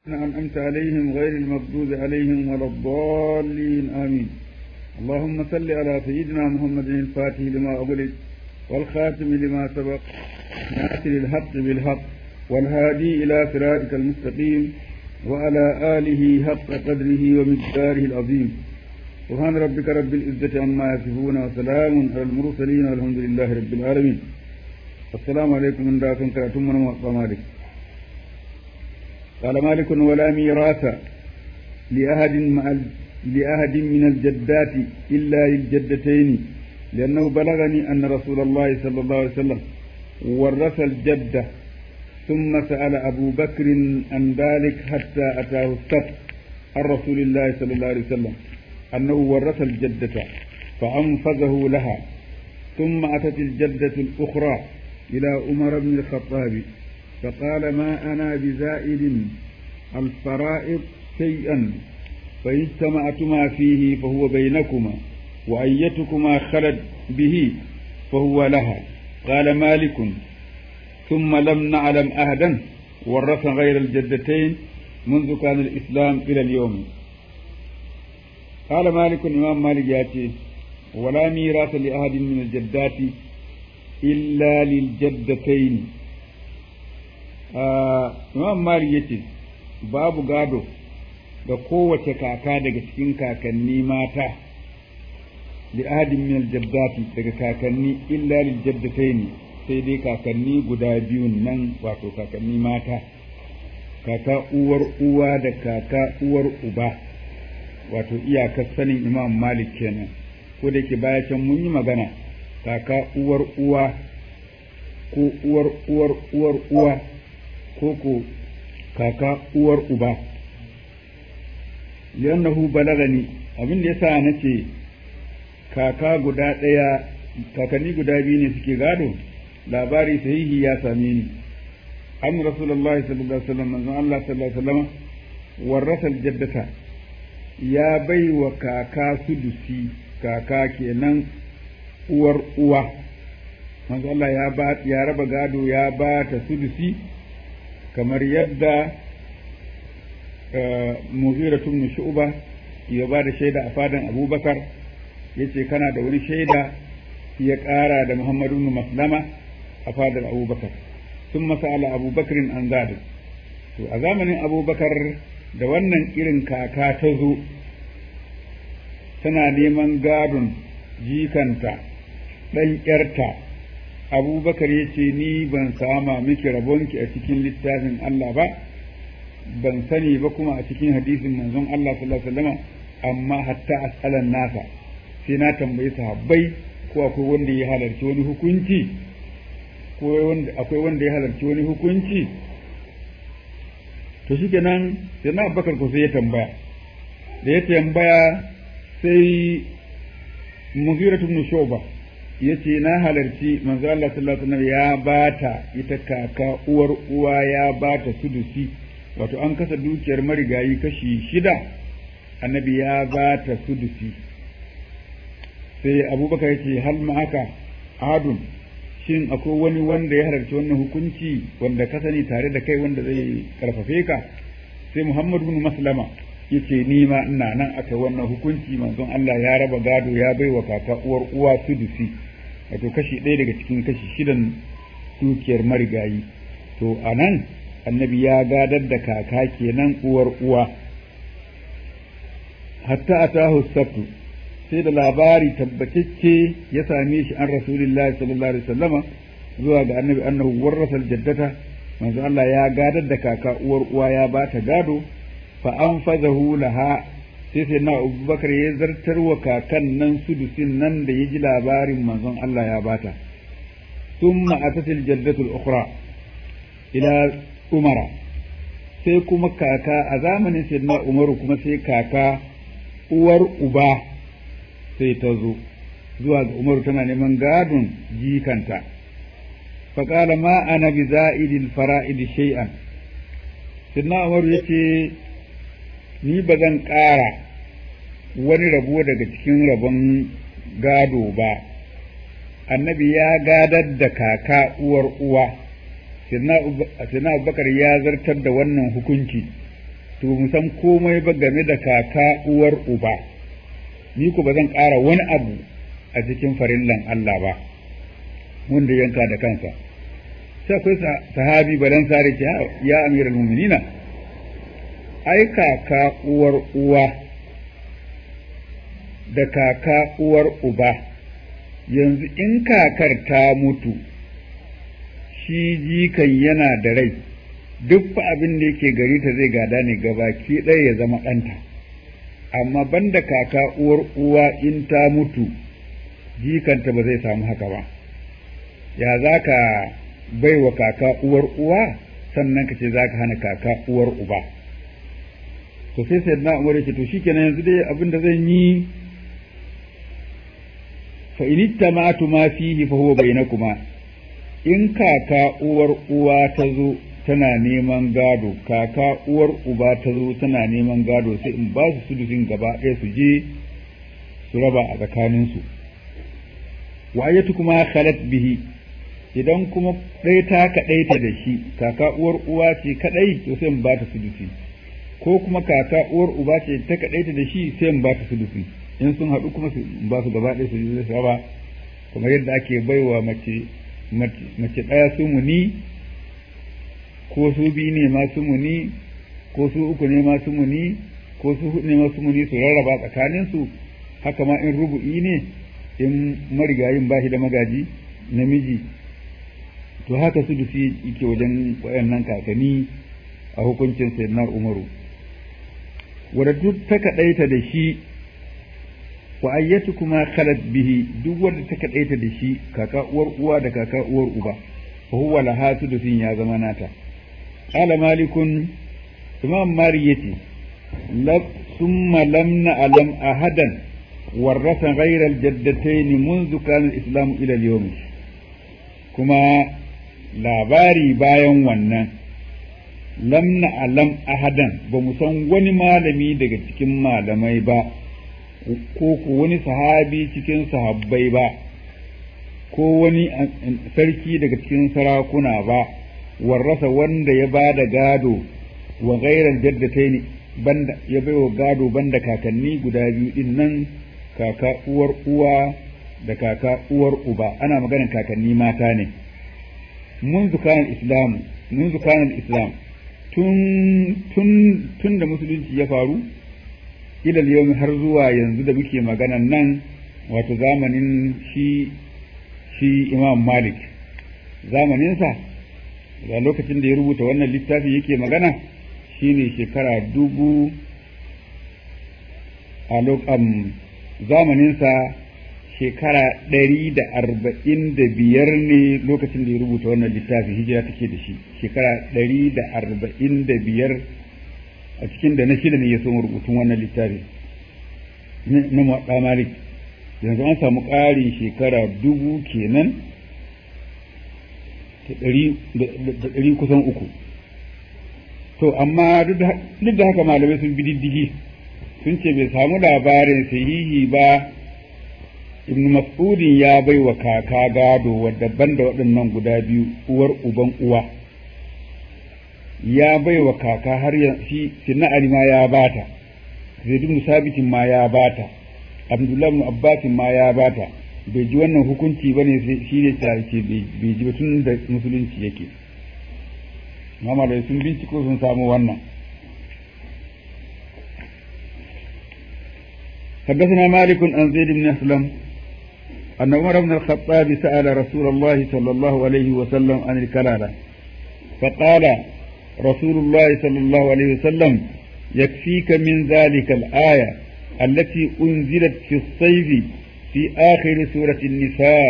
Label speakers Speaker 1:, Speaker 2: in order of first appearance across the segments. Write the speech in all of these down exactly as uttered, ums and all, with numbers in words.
Speaker 1: أنعمت عليهم غير المغضوب عليهم ولا الضالين آمين. اللهم صل على سيدنا محمد الفاتح لما أغلق والخاتم لما سبق ناصر الحق بالحق والهادي إلى صراطك المستقيم وعلى آله حق قدره ومقداره العظيم. سبحان ربك رب العزة عما يصفون وسلام على المرسلين والحمد لله رب العالمين. السلام عليكم من داكم كراتم من مالك. قال مالك: ولا ميراث لأحد مع لأحد من الجدات إلا للجدتين، لأنه بلغني أن رسول الله صلى الله عليه وسلم ورث الجدة ثم سأل أبو بكر عن ذلك حتى أتاه السبت عن رسول الله صلى الله عليه وسلم أنه ورث الجدة فأنفذه لها، ثم أتت الجدة الأخرى إلى عمر بن الخطاب فقال: ما أنا بزائد الفرائض شيئا، فإن اجتمعتما فيه فهو بينكما، وأيتكما خلت به فهو لها. قال مالك: ثم لم نعلم أحدا ورث غير الجدتين منذ كان الإسلام إلى اليوم. قال مالك: الإمام مالك ياتي: ولا ميراث لأحد من الجدات إلا للجدتين. Imam Malik yace babu gado ga kowace kaka daga cikin kakanni mata li ahadin min aljaddati daga kakanni illa lil jaddatayn, sai dai kakanni guda biyun nan, wato kakanni mata, kaka uwar uwa da kaka uwar uba, wato iyakar sanin Imam Malik kenan. Ko da yake baya can mun yi magana kaka uwar uwa ko uwar uwar uwar uwa ko ko kaka uwar uba. li'annahu balagani, abin da yasa nace kaka guda ɗaya kakanni guda biyu ne suke gado, labari sahihi ya same ni an rasulullahi sallallahu alaihi wasallam manzon Allah sallallahu alaihi wasallam warasal jaddata ya bai wa kaka sudusi, kaka kenan uwar uwa. manzon Allah ya ba ya raba gado ya ba ta sudusi, kamar yadda Mughira ibn Shu'ba ya ba da shaida a fadan Abubakar, yace kana da wani shaida, ya ƙara da Muhammad ibn Maslama a fadar Abubakar. sun masala Abubakar an gado. To a zamanin Abubakar da wannan irin kaka ta zo tana neman gadon jikanta ɗan ƴarta, Abubakar ya ce ni ban sama miki rabonki a cikin littafin Allah ba, ban sani ba kuma a cikin hadisin manzon Allah sallallahu alaihi wasallam, amma hatta as'alan nasa, sai na tambayi sahabbai ko akwai wanda ya halarci wani hukunci ko wanda akwai wanda ya halarci wani hukunci. To shikenan sai na Abubakar ko sai ya tambaya, da ya tambaya sai Mughira ibn Shu'ba yace na halarci manzo Allah sallallahu alaihi wasallam ya bata ita kaka uwar uwa ya bata sudusi, wato an kasa dukiyar marigayi kashi shida, annabi ya bata sudusi. sai Abubakar yace hal ma haka adun, shin akwai wani wanda ya halarci wannan hukunci wanda ka sani tare da kai wanda zai karfafe ka? sai Muhammad ibn Maslama yace ni ma ina nan aka wannan hukunci, manzon Allah ya raba gado ya baiwa kaka uwar uwa sudusi, wato kashi ɗaya daga cikin kashi shidan dukiyar marigayi. To anan annabi ya gadar da kaka kenan uwar uwa. hatta atahu sabtu, sai da labari tabbatacce ya same shi an Rasulullahi sallallahu alaihi wasallama zuwa ga annabi annahu warrasal jaddata, manzo Allah ya gadar da kaka uwar uwa ya bata gado, fa anfazahu laha, sai sai na Abubakar ya zartar wa kakan nan sudusin nan da ya ji labarin manzon Allah ya bata. thumma atatil jaddatu al-ukhra ila Umara, sai kuma kaka a zamanin sayyidina Umaru kuma sai kaka uwar uba sai ta zo zuwa ga Umaru tana neman gadon jikanta. faqala ma ana bi za'idil fara'id shay'an, sayyidina Umaru yace ni ba zan ƙara wani rabo daga cikin rabon gado ba, annabi ya gadar da kaka uwar uwa, sayyidina Abubakar ya zartar da wannan hukunci, to mu san komai ba game da kaka uwar uba ni ko ba zan ƙara wani abu a cikin farillan Allah ba wanda yanka da kansa sai akwai sahabi balan sare ce ya amiral mu'minina ai kaka uwar uwa da kaka uwar uba yanzu in kakar ta mutu shi jikan yana da rai duk fa abin da yake gari ta zai gada ne gabaki ɗaya ya zama ɗanta amma banda kaka uwar uwa in ta mutu jikanta ba zai samu haka ba ya za ka bai wa kaka uwar uwa sannan ka ce za ka hana kaka uwar uba to sai sai na umar yake to shikenan yanzu dai abin da zan yi fa in ittama'tu ma fihi fa huwa bainakuma in kaka uwar uwa ta zo tana neman gado kaka uwar uba ta zo tana neman gado sai in ba su sudufin gaba ɗaya su je su raba a tsakaninsu wa ayatu kuma khalat bihi idan kuma ɗaya ta kaɗaita da shi kaka uwar uwa ce kaɗai to sai in ba ta sudufi ko kuma kaka uwar uba ce ta kaɗaita da shi sai in ba ta sudufi in sun haɗu kuma su ba su gaba ɗaya su je su raba kamar yadda ake baiwa mace mace ɗaya sumuni ko su biyu ne masu muni ko su uku ne masu muni ko su hudu ne masu muni su rarraba tsakaninsu haka ma in rubu'i ne in marigayin ba shi da magaji namiji to haka su dusi yake wajen wayannan kakanni a hukuncin sayyidina umaru wadda duk ta kaɗaita da shi wa ayyatu kuma khalat bihi duk wanda ta kaɗaita da shi kaka uwar uwa da kaka uwar uba fa huwa laha sudusin ya zama nata قال مالك إمام ماريتي ثم لم نعلم أحدا ورث غير الجدتين منذ كان الإسلام إلى اليوم كما labari bayan wannan lam na'lam ahadan ba mu san wani malami daga cikin malamai ba ko ko wani sahabi cikin sahabbai ba ko wani sarki daga cikin sarakuna ba warrasa wanda ya ba da gado wa gairar jaddatai banda ya baiwa gado banda kakanni guda biyu din nan kaka uwar uwa da kaka uwar uba ana maganar kakanni mata ne mun zukan islam mun zukan islam tun tun tun da musulunci ya faru ila yau har zuwa yanzu da muke maganan nan wato zamanin shi shi imam malik zamaninsa da lokacin da ya rubuta wannan littafi yake magana shine shekara dubu a lokacin zamaninsa shekara ɗari da arba'in da biyar ne lokacin da ya rubuta wannan littafi hijira take da shi shekara ɗari da arba'in da biyar a cikin da na shida ne ya so rubutun wannan littafi na muwaɗa malik yanzu an samu ƙarin shekara dubu kenan da ɗari kusan uku to amma duk da haka malamai sun bi diddigi sun ce bai samu labarin sahihi ba ibn mas'udin ya bai wa kaka gado wadda banda waɗannan guda biyu uwar uban uwa ya bai wa kaka har shi sinna ali ma ya bata zaid ibn sabitin ma ya bata abdullahi ibn abbasin ma ya bata bai ji wannan hukunci bane shi ne ta ce bai ji tun da musulunci yake amma da sun binciko sun samu wannan حدثنا مالك عن زيد بن أسلم أن عمر بن الخطاب سأل رسول الله صلى الله عليه وسلم عن الكلالة فقال رسول الله صلى الله عليه وسلم يكفيك من ذلك الآية التي أنزلت في الصيف في آخر سورة النساء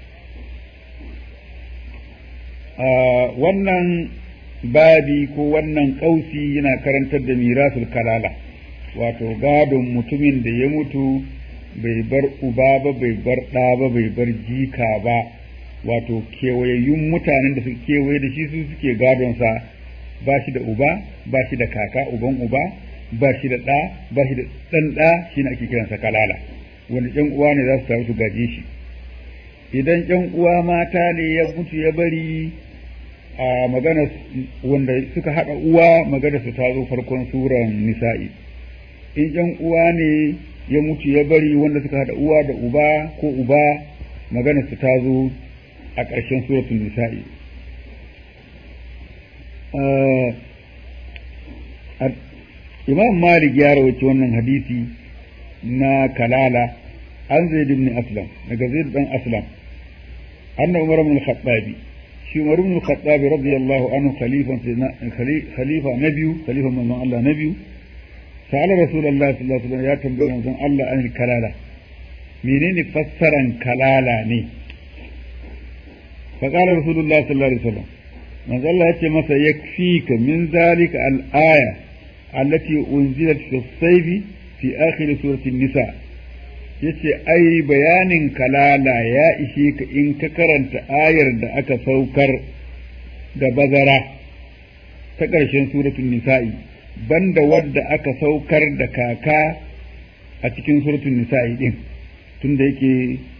Speaker 1: wannan babi ko wannan kausi yana karantar da mirasul kalala wato gadon mutumin da ya mutu bai bar uba ba bai bar ɗa ba bai bar jika ba wato kewayayyun mutanen da suke kewaye da shi su suke gadonsa ba shi da uba ba shi da kaka uban uba ba shi da ɗa ba shi da ɗan ɗa shi ne ake kiransa kalala wanda ƴan uwa ne za su taru su gaje shi idan ƴan uwa mata ne ya mutu ya bari a magana wanda suka haɗa uwa magana su ta zo farkon suran nisa'i in ƴan uwa ne ya mutu ya bari wanda suka haɗa uwa da uba ko uba magana su ta zo a ƙarshen suratul nisa'i imam malik ya rawaci wannan hadisi na kalala an zaid ibn aslam daga zaid dan aslam anna umar ibn al-khattabi shi umar ibn al-khattab radiyallahu anhu khalifan khalifa nabiyu khalifa manzon Allah nabiyu sa'ala rasulullahi sallallahu alaihi wasallam ya tambaye manzon Allah an kalala menene fassaran kalala ne fa qala rasulullahi sallallahu alaihi wasallam manzon Allah yace masa yakfika min zalika al-aya allati unzilat fi as-sayf fi akhir surati an-nisa yace ai bayanin kalala ya ishe ka in ka karanta ayar da aka saukar da bazara ta ƙarshen suratul nisa'i banda wadda aka saukar da kaka a cikin suratul nisa'i din tunda yake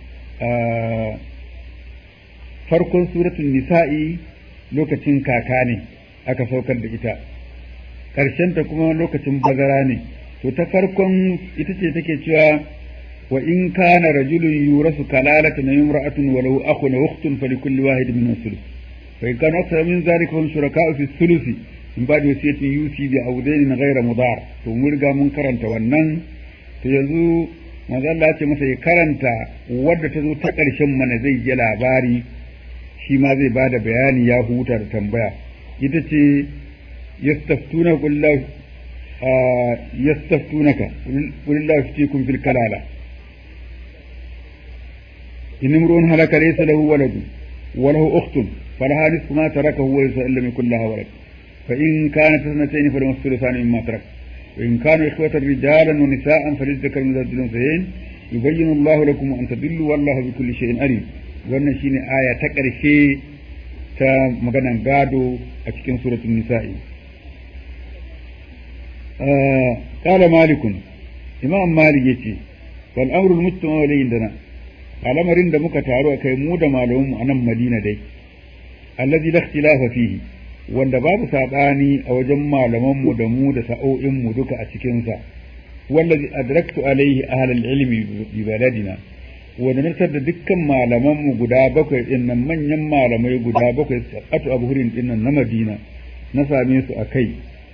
Speaker 1: farkon suratul nisa'i lokacin kaka ne aka saukar da ita ta kuma lokacin bazara ne to ta farkon ita ce take cewa وإن كان رجل يورث كلالة امرأة ولو أخ وأخت فلكل واحد منهم الثلث فإن كان أكثر من ذلك فهم شركاء في الثلث من بعد وصية يوصي بعودين غير مضار to mun riga mun karanta wannan to yanzu manzo Allah ya ce masa ya karanta wadda ta zo ta ƙarshen mana zai ji labari shi ma zai bada bayani ya huta da tambaya ita ce yastaftuna kullahu yastaftunaka kullahu yuftikum fil kalala إن امرؤ هلك ليس له ولد وله أخت فلها نصف ما تركه وليس إن لم يكن لها ولد فإن كانت اثنتين فلهما الثلثان مما ترك وإن كانوا إخوة رجالا ونساء فللذكر مثل الأنثيين يبين الله لكم أن تضلوا والله بكل شيء عليم wannan shine aya ta ƙarshe ta maganan gado a cikin suratul nisa'i qala malikun imam malik yace wal amru al mujtama ilayhi dana al'amarin da muka taru akai mu da malamanmu a nan Madina dai allazi la ikhtilafa fihi wanda babu sabani a wajen malamanmu da mu da sa'o'in mu duka a cikin sa wallazi adraktu alaihi ahlul ilmi bi baladina wanda na da dukkan malamanmu guda bakwai din nan manyan malamai guda bakwai atu abhurin din nan na Madina na same su akai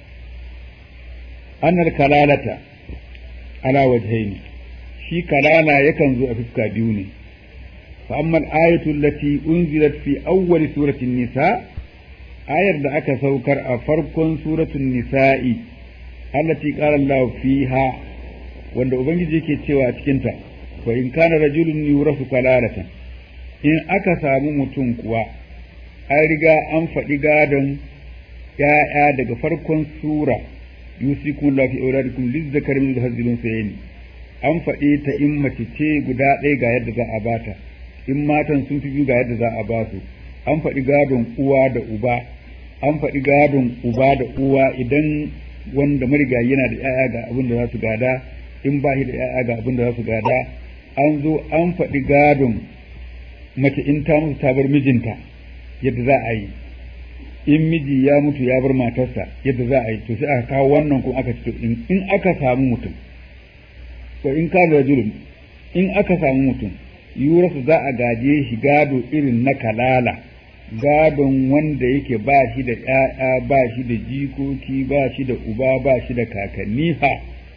Speaker 1: annal kalalata ala wajhaini shi kalala yakan zo a fuska biyu ne fa amma al-ayatu allati unzilat fi awwal surati an-nisa ayar da aka saukar a farkon suratul nisa'i allati qala Allah fiha wanda ubangiji yake cewa a cikin ta wa in kana rajulun yurasu kalalatan in aka samu mutum kuwa an riga an faɗi gadon ya'ya daga farkon sura yusikum Allah fi auladikum lizzakari min hadhil sayni an faɗe ta in mace ce guda ɗaya ga yadda za a bata in matan sun fi biyu ga yadda za a ba su an faɗi gadon uwa da uba an faɗi gadon uba da uwa idan wanda marigayi yana da 'ya'ya ga abin da za su gada in ba shi da 'ya'ya ga abin da za su gada an zo an faɗi gadon mace in ta mutu ta bar mijinta yadda za a yi in miji ya mutu ya bar matarsa yadda za a yi to sai aka kawo wannan kuma aka ce in aka samu mutum to in ka rajulun in aka samu mutum yurasu za a gaje shi gado irin na kalala gadon wanda yake ba shi da ƴaƴa ba shi da jikoki ba shi da uba ba shi da kakanni ha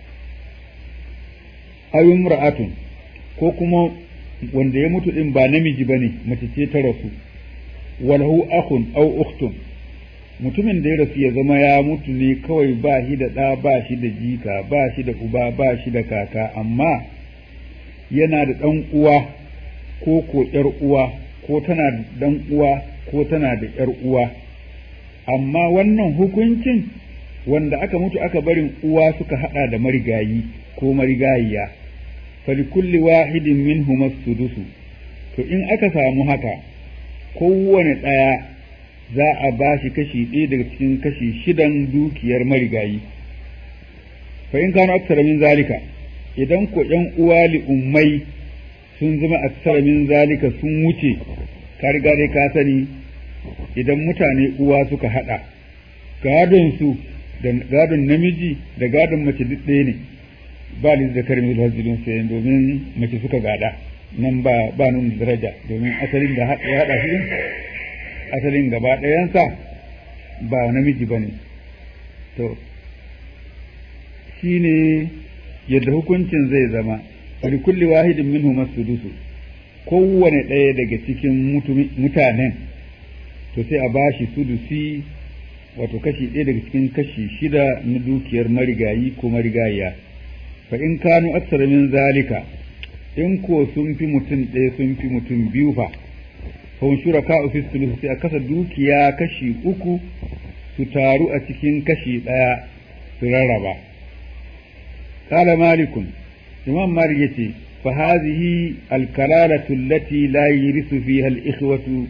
Speaker 1: ayyun ra'atun ko kuma wanda ya mutu din ba namiji bane mace ce ta rasu walahu akhun aw ukhtun mutumin da ya rasu ya zama ya mutu ne kawai ba shi da ɗa ba shi da jika ba shi da uba ba shi da kaka amma yana da ɗan uwa ko ko ƴar uwa ko tana da ɗan uwa ko tana da ƴar uwa amma wannan hukuncin wanda aka mutu aka barin uwa suka hada da marigayi ko marigayiya falikulli wahidin minhum as-sudusu to in aka samu haka kowane ɗaya za a ba shi kashi ɗaya daga cikin kashi shidan dukiyar marigayi fa in kano aksara min zalika idan ko ƴan uwa li ummai sun zama aksara min zalika sun wuce ka riga dai ka sani idan mutane uwa suka haɗa gadon su da gadon namiji da gadon mace duk ɗaya ne ba li da karmi da hajjilin sai domin mace suka gada nan ba ba nuna daraja domin asalin da ya haɗa shi asalin gaba ɗayansa ba namiji ba ne to shi ne yadda hukuncin zai zama wani kulli wahidin minhu masudusu kowane ɗaya daga cikin mutanen to sai a bashi sudusi wato kashi ɗaya daga cikin kashi shida na dukiyar marigayi ko marigayiya fa in kanu aksara min zalika in ko sun fi mutum ɗaya sun fi mutum biyu fa fa shuraka fi sulus sai a kasa dukiya kashi uku su taru a cikin kashi ɗaya su rarraba qala malikun imam malik yace fa hadhihi al-kalalatu allati la yurisu fiha al-ikhwatu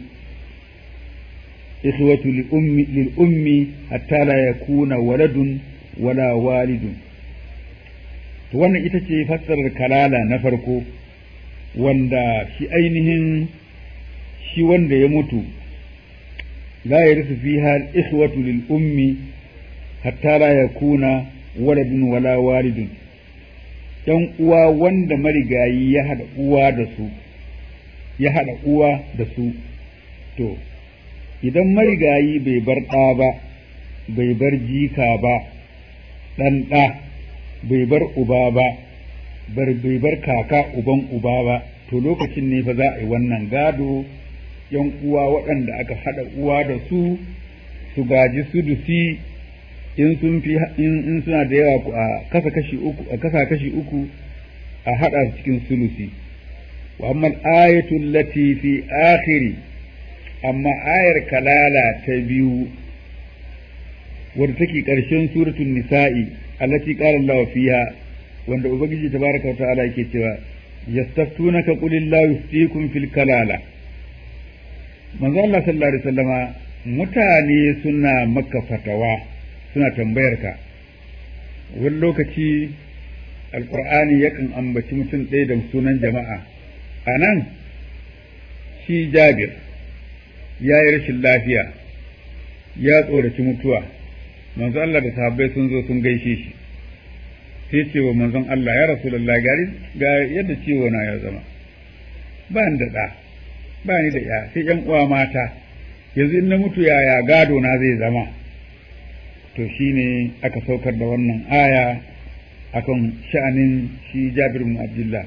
Speaker 1: إخوة للأم للأم حتى لا يكون ولد ولا والد wannan ita ce fassarar kalala na farko wanda shi ainihin shi wanda ya mutu la yarisu fiha al-ikhwatu lil ummi hatta la yakuna waladun wala walidun dan uwa wanda marigayi ya hada uwa da su ya hada uwa da su to idan marigayi bai bar ɗa ba bai bar jika ba ɗan ɗa bai bar uba ba bai bar kaka uban uba ba to lokacin ne fa za a yi wannan gado yan uwa waɗanda aka haɗa uwa da su su gaji sudusi in sun fi in suna da yawa a kasa kashi uku a kasa kashi uku a haɗa cikin sulusi wa amma al-ayatu allati fi akhiri amma ayar kalala ta biyu wadda take ƙarshen suratul nisa'i allati qala Allahu fiha wanda ubangiji tabaraka wa ta'ala yake cewa yastaftunaka qul illahu yuftikum fil kalala manzo Allah sallallahu alaihi wasallama mutane suna maka fatawa suna tambayar ka wani lokaci alqur'ani yakan ambaci mutum ɗaya da sunan jama'a anan shi Jabir ya yi rashin lafiya ya tsoraci mutuwa manzon Allah da sahabbai sun zo sun gaishe shi sai ce wa manzon Allah ya Rasulullah gari ga yadda ciwo na ya zama ba ni da ɗa ba ni da ya sai ƴan uwa mata yanzu in na mutu yaya gado na zai zama to shine aka saukar da wannan aya akan sha'anin shi Jabir bin Abdullah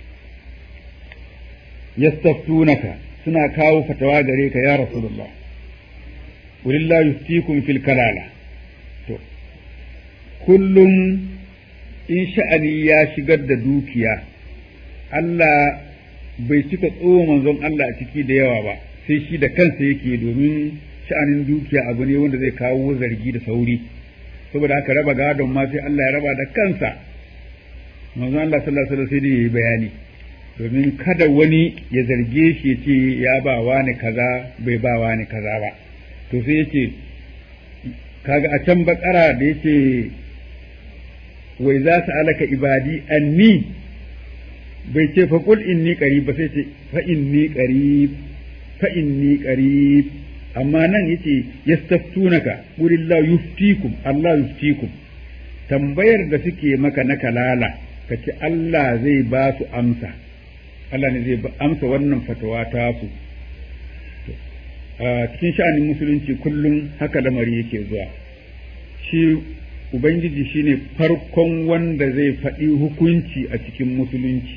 Speaker 1: yastaftunaka suna kawo fatawa gare ka ya Rasulullah walillahi yuftikum fil kalala to kullum in sha'ani ya shigar da dukiya Allah bai cika tsohon manzon Allah a ciki da yawa ba sai shi da kansa yake domin sha'anin dukiya abu ne wanda zai kawo zargi da sauri saboda haka raba gadon ma sai Allah ya raba da kansa manzon Allah sallallahu alaihi wasallam sai ya yi bayani domin kada wani ya zarge shi ya ce ya ba wani kaza bai ba wani kaza ba to sai yace kaga a can bakara da yace wai za su alaka ibadi anni bai ce fa qul inni qarib ba sai ce fa inni qarib fa inni qarib amma nan yace yastaftunaka qulillahu yuftikum Allah yuftikum tambayar da suke maka na kalala kace Allah zai ba su amsa Allah ne zai amsa wannan fatawa ta su a cikin sha'anin musulunci kullum haka lamari yake zuwa shi ubangiji shine farkon wanda zai faɗi hukunci a cikin musulunci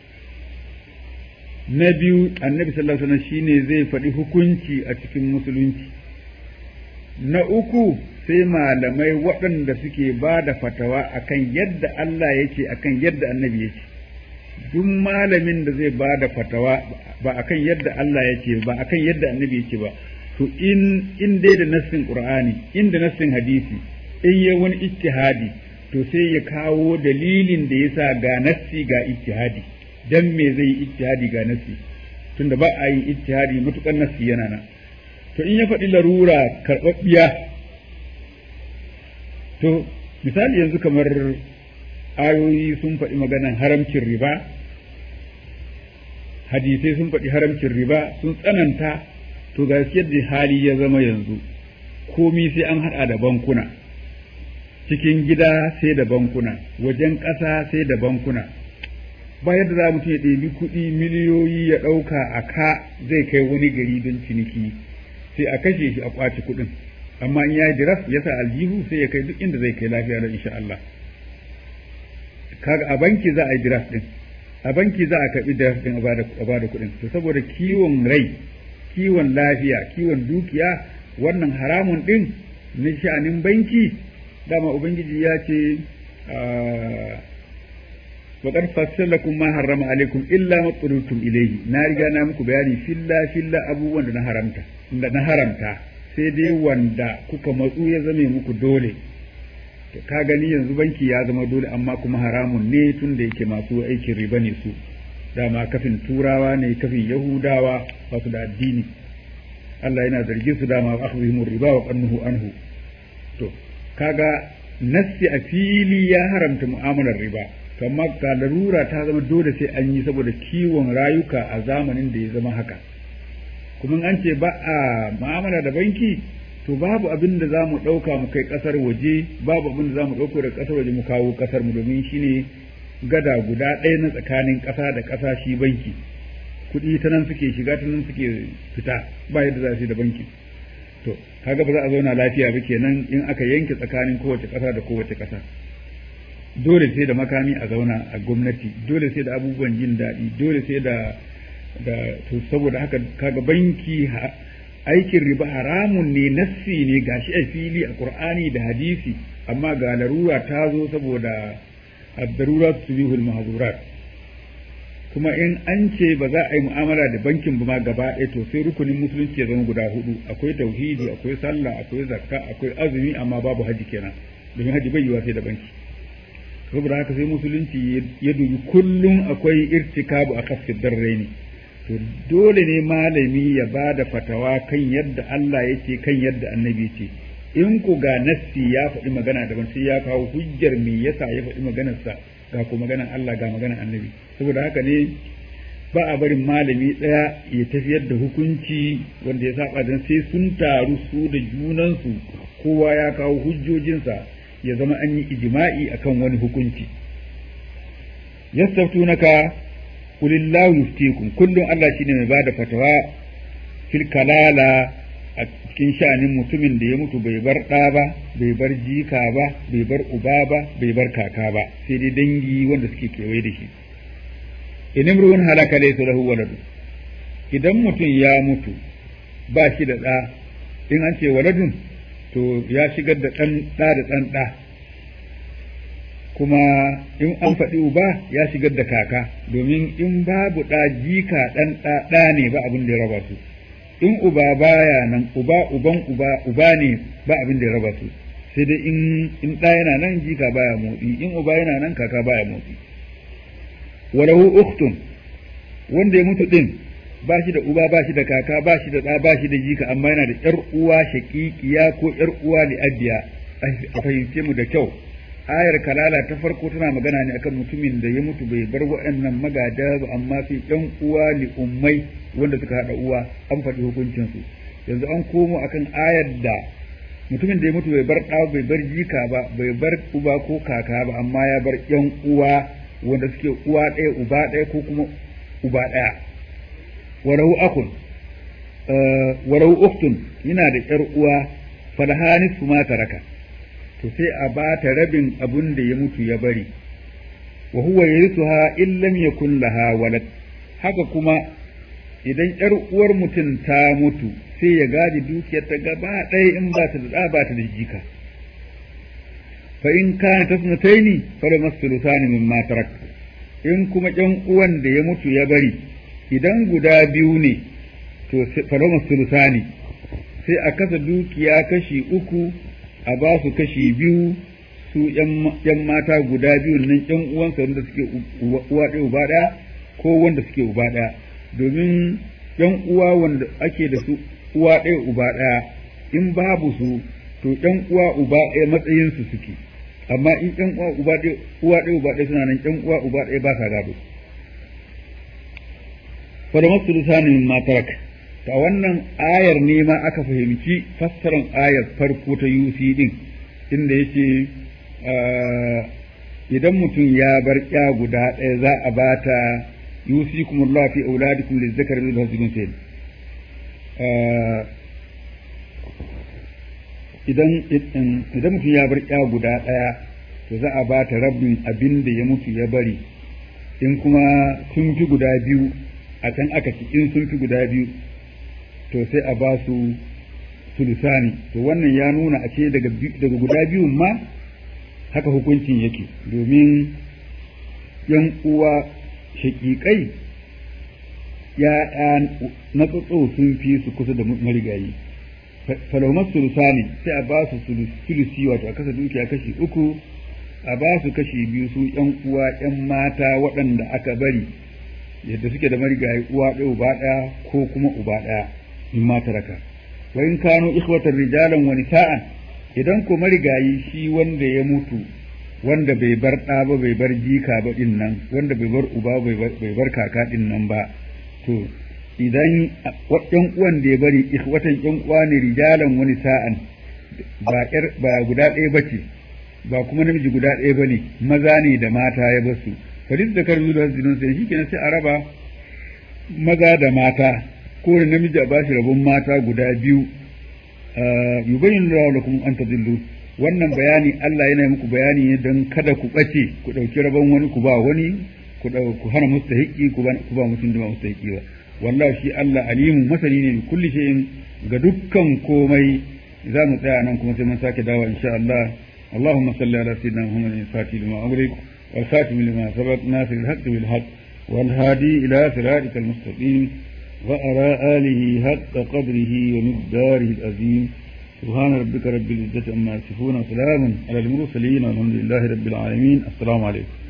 Speaker 1: na biyu annabi sallallahu alaihi wasallam shine zai faɗi hukunci a cikin musulunci na uku sai malamai waɗanda suke ba da fatawa akan yadda Allah yake akan yadda annabi yake duk malamin da zai ba da fatawa ba akan yadda Allah yake ba akan yadda annabi yake ba to in in dai da nassin qur'ani in da nassin hadisi in ya wani ijtihadi to sai ya kawo dalilin da yasa ga nassi ga ijtihadi dan me zai yi ijtihadi ga nassi tunda ba a yi ijtihadi mutukan nassi yana nan to in ya faɗi larura karɓaɓɓiya to misali yanzu kamar ayoyi sun faɗi maganan haramcin riba hadisai sun faɗi haramcin riba sun tsananta to ga yadda hali ya zama yanzu komi sai an haɗa da bankuna cikin gida sai da bankuna wajen ƙasa sai da bankuna ba yadda za mutum ya ɗebi kuɗi miliyoyi ya ɗauka a ka zai kai wani gari don ciniki sai a kashe shi a ƙwace kuɗin amma in ya yi diraf ya sa aljihu sai ya kai duk inda zai kai lafiya da insha Allah kaga a banki za a yi diraf ɗin a banki za a karɓi diraf ɗin a bada kuɗin to saboda kiwon rai kiwon lafiya kiwon dukiya wannan haramun ɗin na sha'anin banki dama ubangiji ya ce وقد فصل لكم ما حرم عليكم الا ما اضطررتم اليه na riga na muku bayani filla filla abubuwan da na haramta da na haramta sai dai wanda kuka matsu ya zame muku dole to ka gani yanzu banki ya zama dole amma kuma haramun ne tun da yake masu aikin riba ne su dama kafin turawa ne kafin yahudawa ba su da addini Allah yana zargin su dama akhdhihim riba wa qannuhu anhu to kaga nassi a fili ya haramta mu'amalar riba kamar ga larura ta zama dole sai an yi saboda kiwon rayuka a zamanin da ya zama haka kuma an ce ba a mu'amala da banki to babu abin da za mu ɗauka mu kai ƙasar waje babu abin da za mu ɗauko da ƙasar waje mu kawo ƙasar mu domin shine gada guda ɗaya na tsakanin ƙasa da ƙasa shi banki kuɗi ta nan suke shiga ta nan suke fita ba yadda za su yi da banki to kaga ba za a zauna lafiya ba kenan in aka yanke tsakanin kowace ƙasa da kowace ƙasa dole sai da makami a zauna a gwamnati dole sai da abubuwan jin daɗi dole sai da da to saboda haka kaga banki aikin riba haramun ne nassi ne gashi a fili a Qur'ani da hadisi amma ga larura ta zo saboda ad-darurat tubihul mahzurat kuma in an ce ba za a yi mu'amala da bankin ba ma gaba ɗaya to sai rukunin musulunci ya zama guda hudu akwai tauhidi akwai sallah akwai zakka akwai azumi amma babu haji kenan domin haji bai yiwa sai da banki saboda haka sai musulunci ya dubi kullum akwai irtikabu a kasfin darre ne to dole ne malami ya ba da fatawa kan yadda Allah ya ce kan yadda annabi ce in ku ga nassi ya faɗi magana daban sai ya kawo hujjar me yasa ya faɗi maganarsa ga ko maganar Allah ga maganar annabi saboda haka ne ba a barin malami ɗaya ya tafiyar da hukunci wanda ya saba dan sai sun taru su da junansu kowa ya kawo hujjojinsa ya zama an yi ijma'i akan wani hukunci yastaftunaka qulillahu yuftikum kullum Allah shine mai bada fatawa fil kalala a cikin sha'anin mutumin da ya mutu bai bar ɗa ba bai bar jika ba bai bar uba ba bai bar kaka ba sai dai dangi wanda suke kewaye da shi in imru'un halaka laysa lahu waladu idan mutum ya mutu ba shi da ɗa in an ce waladun to ya shigar da ɗan ɗa da ɗan ɗa kuma in an faɗi uba ya shigar da kaka domin in babu ɗa jika ɗan ɗa ɗa ne ba abin da ya raba su in uba baya nan uba uban uba uba ne ba abin da ya raba su sai dai in in ɗa yana nan jika baya motsi in uba yana nan kaka baya motsi walahu ukhtun wanda ya mutu din ba shi da uba ba shi da kaka ba shi da ɗa ba shi da jika amma yana da ƴar uwa shaƙiƙiya ko ƴar uwa li'abiya a fahimce mu da kyau ayar kalala ta farko tana magana ne akan mutumin da ya mutu bai bar waɗannan magada ba amma sai ƴan uwa li'ummai wanda suka haɗa uwa an faɗi hukuncin su yanzu an komo akan ayar da mutumin da ya mutu bai bar ɗa bai bar jika ba bai bar uba ko kaka ba amma ya bar ƴan uwa wanda suke uwa ɗaya uba ɗaya ko kuma uba ɗaya warau akun warau uktun yana da ƴar uwa falhani su ma taraka to sai a ba ta rabin abun da ya mutu ya bari wa huwa yarithuha in lam yakun laha walad haka kuma idan ƴar uwar mutum ta mutu sai ya gadi dukiyar ta gaba ɗaya in ba ta da ɗa ba ta da jika fa in kana tasnataini fala masuluthani mimma tarak in kuma ƴan uwan da ya mutu ya bari idan guda biyu ne to fala masuluthani sai a kasa dukiya kashi uku a ba su kashi biyu su ƴan mata guda biyu nan ƴan uwansa wanda suke uwa ɗaya uba ɗaya ko wanda suke uba ɗaya domin ƴan uwa wanda ake da su uwa ɗaya uba ɗaya in babu su to ƴan uwa uba ɗaya matsayin su suke amma in ƴan uwa uba ɗaya uwa ɗaya uba ɗaya suna nan ƴan uwa uba ɗaya ba sa gado fa da masu lisani min matarak ta wannan ayar ne ma aka fahimci fassaran ayar farko ta yusi din inda yace idan mutum ya bar ya guda ɗaya za a bata yusikumullahu fi auladikum lizzakari mithlu hadhihi al-unthayayn idan idan mutum ya bar ya guda ɗaya to za a ba ta rabin abin da ya mutu ya bari in kuma sun fi guda biyu a can aka ci in sun fi guda biyu to sai a ba su sulusani to wannan ya nuna a ce daga daga guda biyun ma haka hukuncin yake domin yan uwa shaƙiƙai ya na tsotso sun fi su kusa da marigayi falawar sulusani sai a ba su sulusi wato a kasa dukiya kashi uku a ba su kashi biyu su yan uwa yan mata waɗanda aka bari yadda suke da marigayi uwa ɗaya uba ɗaya ko kuma uba ɗaya in mata raka wa in kano ikhwatar rijalan wa nisa'an idan ko marigayi shi wanda ya mutu wanda bai bar ɗa ba bai bar jika ba din nan wanda bai bar uba bai bar kaka din nan ba to idan ɗan uwan da ya bari ikhwatan ɗan uwa ne rijalan wani sa'an ba ba guda ɗaya bace ba kuma namiji guda ɗaya bane maza ne da mata ya basu farid da karzu da zinin sai shikenan sai a raba maza da mata ko da namiji a bashi rabon mata guda biyu yubayyin lakum an tadillu wannan bayani Allah yana muku bayani ne don kada ku bace ku dauki rabon wani ku ba wani ku ku hana mustahiqi ku ba ku ba mutum da mustahiqi ba wallahi shi Allah alimu masani ne kulli shay'in ga dukkan komai za mu tsaya nan kuma sai mun sake dawo insha Allah اللهم صل على سيدنا محمد الفاتح لما أغلق والخاتم لما سبق ناصر الحق بالحق والهادي إلى صراطك المستقيم وعلى آله حق قدره ومقداره العظيم سبحان ربك رب العزة عما يصفون وسلام على المرسلين والحمد لله رب العالمين السلام عليكم